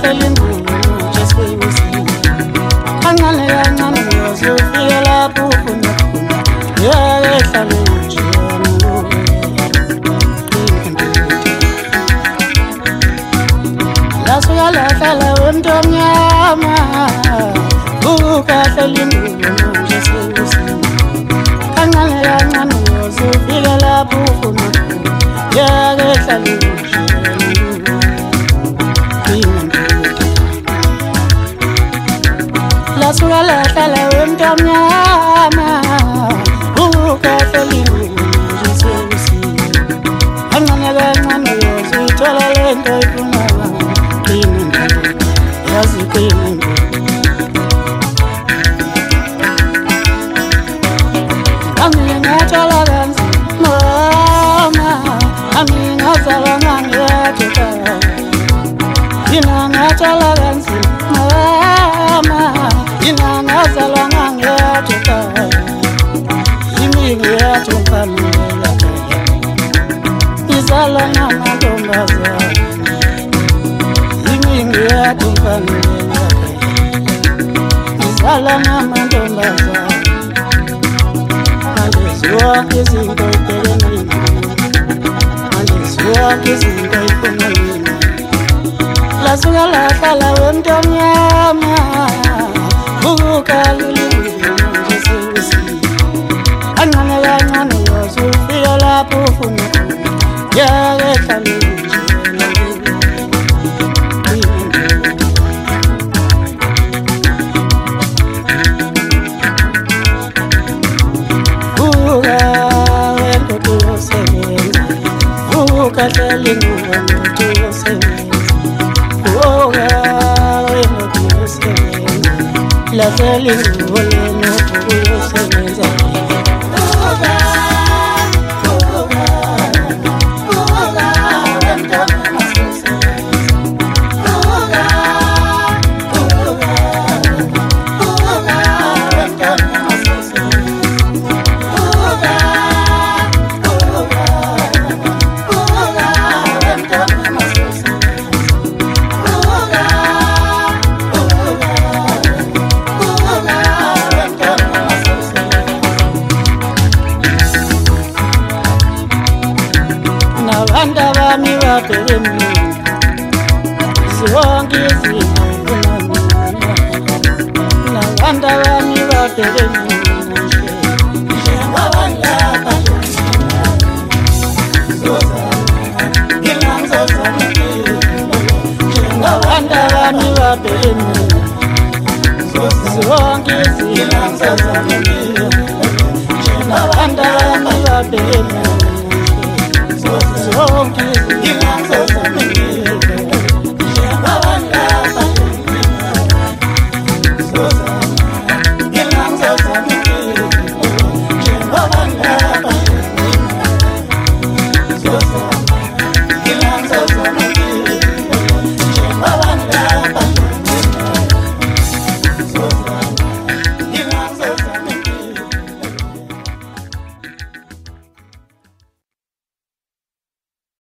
kahleli nguwe just bewusile kancane kancane uzofika lapho ufuna khona yahlale nje lasuka lahlala wemntomnyama ukahleli nguwe just bewusile kancane kancane uzofika lapho ufuna khona yahlale nje lasuka lahlala wemntomnyama ukahleli nguwe sebusile kancane kancane uzithola lento ifunana qina yazi qina ngathola kanzima mama ngazalwa ngangiyathoka ngathola kanzima ngazalwa ngangiyathoka imingi yathomfanela ngizalwa ngamantombazane imingi yathomfanela ngizalwa ngamantombazane angeziwa izinto ibhekene angeziwa izinto ibhekene lasuka lahlala wemntomnyama ukaluli nje sebusile kancane kancane uzofika lapho ufuna khona yahlale nje ukahleli nguwe uyosebenza uyosebenza lahleli nguwe uyosebenza Anda bami wapelemi zonke izinto na anda bami wapelemi njengabandlapa njengabanda bami wapelemi zonke izinto njengabanda bami wapelemi zonke